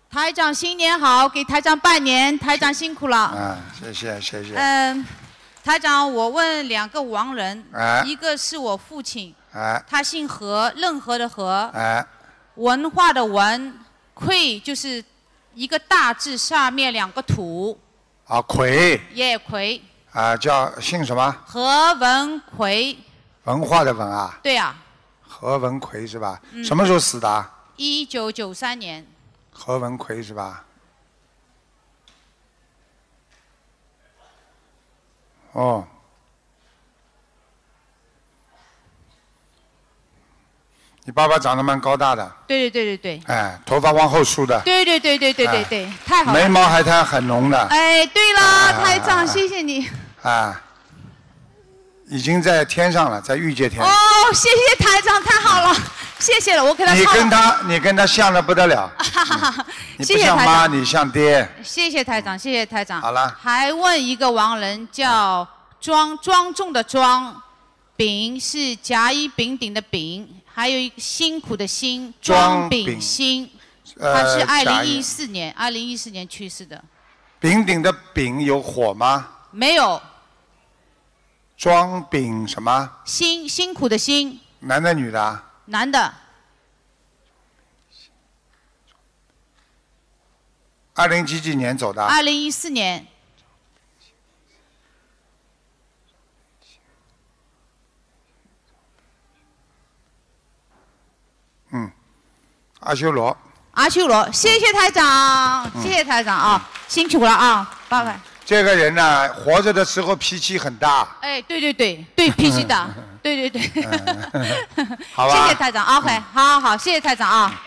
台长新年好，给台长拜年，台长辛苦了。 啊，谢谢谢谢。 台长，我问2个亡人，一个是我父亲，他姓何，任何的何，文化的文，魁就是一个大字下面2个土。 啊，魁。 魁。 啊，叫姓什么？ 何文魁。 文化的文啊。 对呀。 何文魁是吧？什么时候死的 ？1993年。 何文魁是吧？哦。你爸爸长得蛮高大的。 对。 哎，头发往后梳的。 对，太好了。 眉毛还很浓的。 哎，对了，台长，谢谢你。 啊，已经在天上了，在御界天。 哦，谢谢台长，太好了，谢谢了，我给他。 你跟他像的不得了。你不像妈，你像爹。 谢谢台长，谢谢台长。 好了。 还问一个亡人叫庄重的庄，丙是甲乙丙丁的丙，还有一个辛苦的辛，庄丙辛。他是2014年去世的。 丙丁的丙有火吗？ 没有。 庄丙什么？ 辛苦的辛。 男的女的啊？ 男的。 20几年走的 ？2014年。 阿修罗。 谢谢台长，谢谢台长啊，辛苦了啊，拜拜。 这个人呢，活着的时候脾气很大。 哎，对，脾气大，对。 好吧。 谢谢台长 ，OK， 好，谢谢台长啊。